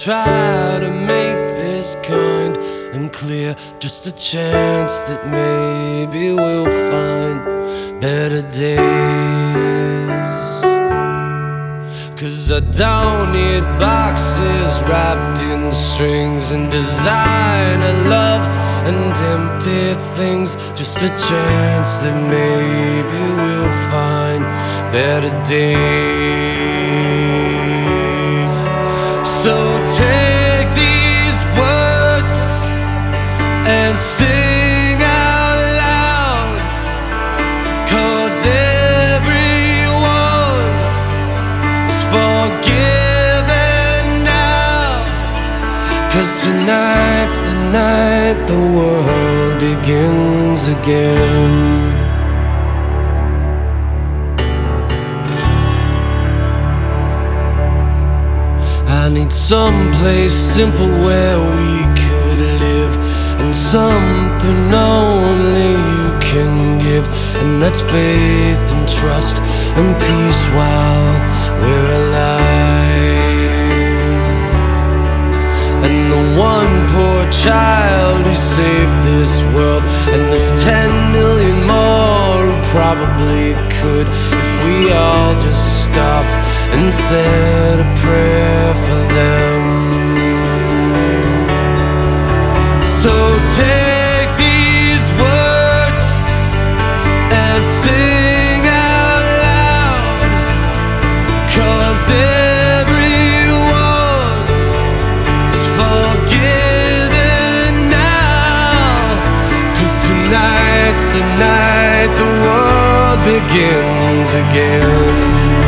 try to make this kind and clear. Just a chance that maybe we'll find better days. 'Cause I don't need boxes wrapped in strings and designer love and empty things. Just a chance that maybe we'll find better days. So take these words and sing out loud, 'cause everyone is forgiven now. 'Cause tonight's the night the world begins again. I need someplace simple where we could live, and something only you can give, and that's faith and trust and peace while we're alive. And the one poor child who saved this world, and there's 10 million more who probably could, if we all just stopped and said a prayer for them. So take these words and sing out loud, 'cause everyone is forgiven now. 'Cause tonight's the night the world begins again.